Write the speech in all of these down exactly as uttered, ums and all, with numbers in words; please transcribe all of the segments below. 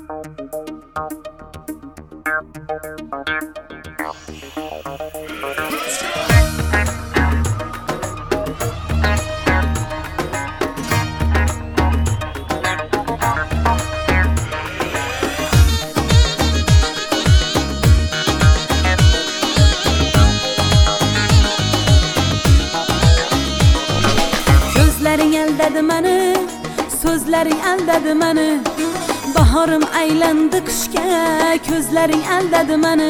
Ko'zlaring aldadi meni, so'zlaring aldadi meni. Bahorim aylandi qishga, ko'zlaring aldadi meni.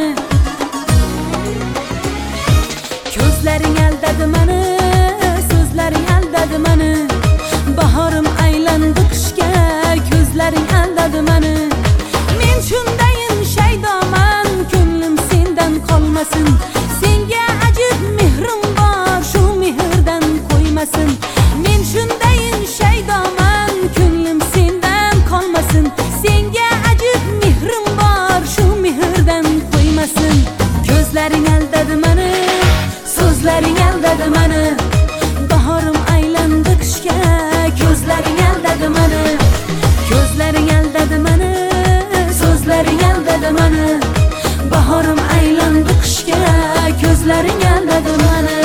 Ko'zlaring aldadi meni, so'zlaring aldadi meni. Bahorim aylandi qishga, ko'zlaring aldadi meni. Men shundayin shaydoman, ko'nglim sendan qolmasin. Senga ajib mehrim bor, shu mehrdan qo'ymasin. Men shundayin shaydoman, ko'nglim sendan qolmasin. Senga ajib mehrim bor, shu mehrdan qo'ymasin. Ko'zlaring aldadi meni, so'zlaring aldadi meni. Bahorim aylandi qishga, ko'zlaring aldadi meni. Ko'zlaring aldadi meni, so'zlaring aldadi meni. Bahorim aylandi qishga, ko'zlaring aldadi meni.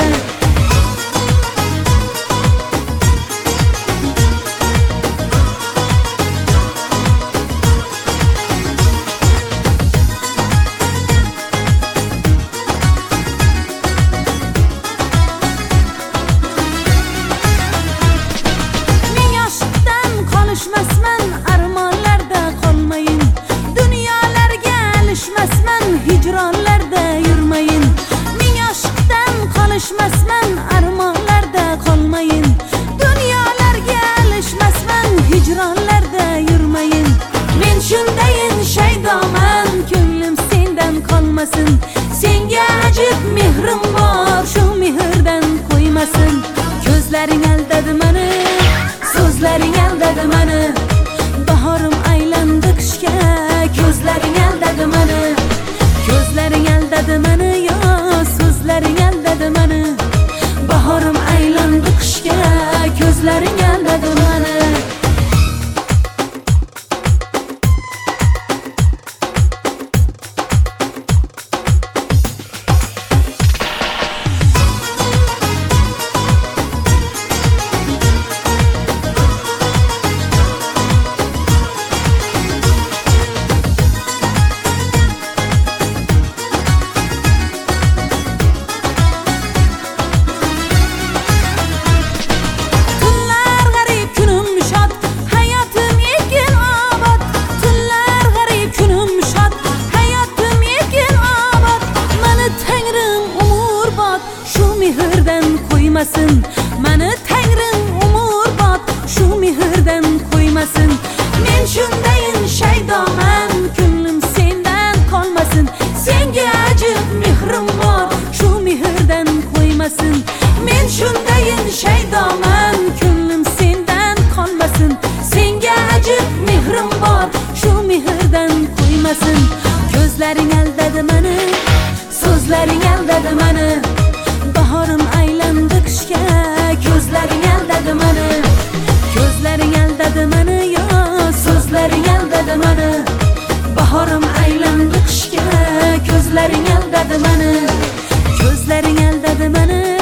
Alışmasman, armonlarda qolmayin. Dunyolarga alishmasman, hijronlarda yurmayin. Men aşkdan qolishmasman, armonlarda qolmayin. Dunyolarga alishmasman, hijronlarda yurmayin. Men shundayin shaydoman, ko'nglim sendan qolmasin. Senga ajib mehrim bor, shu mehrdan qo'ymasin. Ko'zlaring aldadi meni, so'zlaring aldadi meni. Bahorim aylandi qishga, ko'zlaring aldadi meni. Ko'zlaring aldadi meni, yo so'zlaring aldadi meni. Bahorim aylandi qishga, ko'zlaring aldadi meni. Mani Tangrim umrbod shu mehrdan qo'ymasin. Men shundayin shaydoman, ko'nglim sendan qolmasin. Senga ajib mehrim bor, shu mehrdan qo'ymasin. Men shundayin shaydoman, ko'nglim sendan qolmasin. Senga ajib mehrim bor, shu mehrdan qo'ymasin. Ko'zlaring aldadi meni, so'zlaring aldadi meni. Bahorim aylandi qishga, ko'zlaring aldadi meni. Ko'zlaring aldadi meni, yo so'zlaring aldadi meni. Bahorim aylandi qishga, ko'zlaring aldadi meni. Ko'zlaring aldadi meni.